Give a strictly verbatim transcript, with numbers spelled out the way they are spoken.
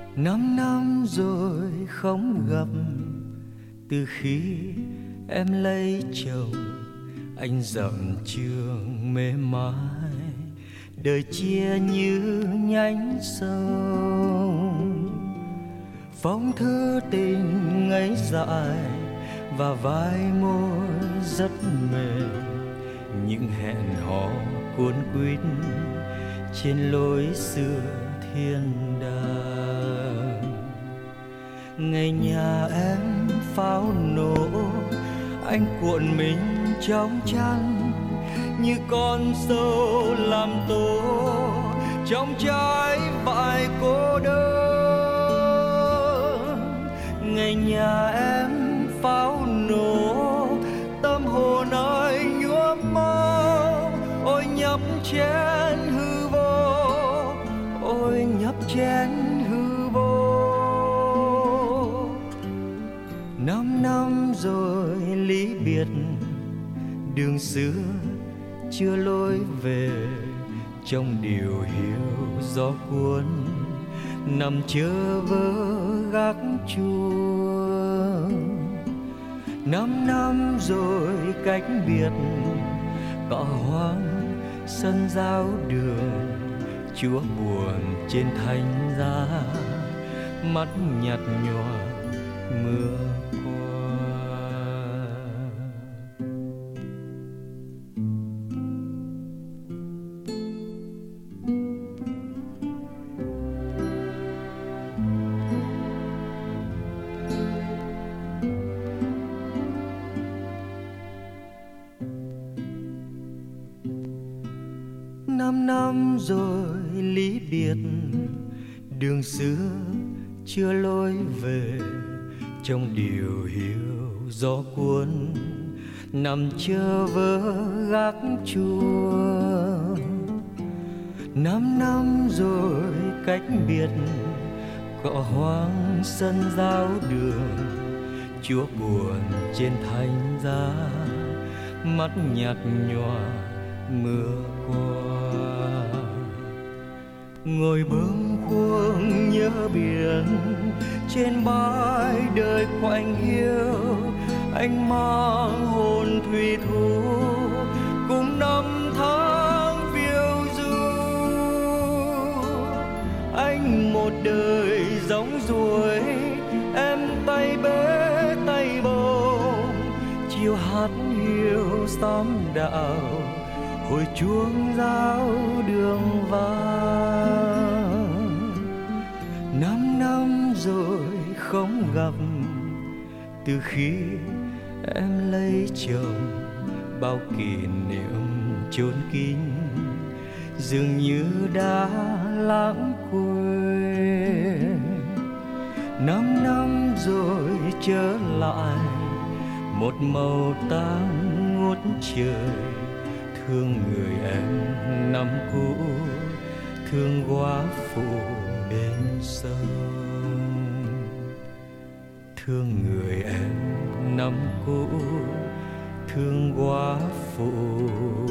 Năm năm rồi không gặp, từ khi em lấy chồng. Anh dặm trường mê mái, đời chia như nhánh sông. Phong thư tình ngây dại và vai môi rất mềm, những hẹn hò cuốn quýt trên lối xưa thiên đàng. Ngày nhà em pháo nổ, anh cuộn mình trong chăn như con sâu làm tổ trong trái vải cô đơn. Ngày nhà em pháo nổ, tâm hồn anh nhuốm máu. Ôi nhấp chén hư vô, ôi nhấp chén hư vô. Năm năm rồi lý biệt, đường xưa chưa lối về. Trong điều hiu gió cuốn, nằm chơ vơ gác chuông. Năm năm rồi cách biệt, cỏ hoang sân giao đường. Chúa buồn trên thánh giá, mắt nhạt nhòa mưa qua. Năm năm rồi lý biệt, đường xưa chưa lối về. Trong điều hiu gió cuốn, nằm chơ vơ gác chuông. Năm năm rồi cách biệt, cỏ hoang sân giao đường. Chúa buồn trên thánh giá, mắt nhạt nhòa mưa qua. Ngồi bâng khuâng nhớ biển, trên bãi đời quạnh hiu. Anh mang hồn thủy thủ cùng năm tháng phiêu du. Anh một đời giống ruồi, em tay bế tay bồng. Chiều hát hiu xóm đạo, hồi chuông giao đường vang. Năm năm rồi không gặp, từ khi em lấy chồng. Bao kỷ niệm chốn kín, dường như đã lãng quên. Năm năm rồi trở lại, một màu tang ngút trời. Thương người em năm cũ, thương góa phụ bên sông. Thương người em năm cũ, thương góa phụ